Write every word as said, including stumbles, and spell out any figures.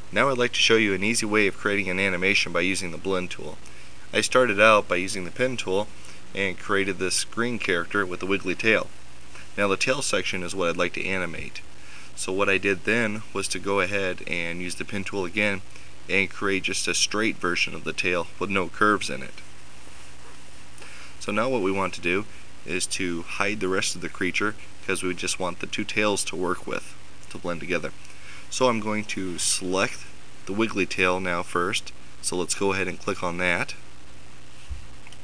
Now I'd like to show you an easy way of creating an animation by using the blend tool. I started out by using the pen tool and created this green character with a wiggly tail. Now the tail section is what I'd like to animate. So what I did then was to go ahead and use the pen tool again and create just a straight version of the tail with no curves in it. So now what we want to do is to hide the rest of the creature because we just want the two tails to work with, to blend together. So I'm going to select the wiggly tail now first. So let's go ahead and click on that.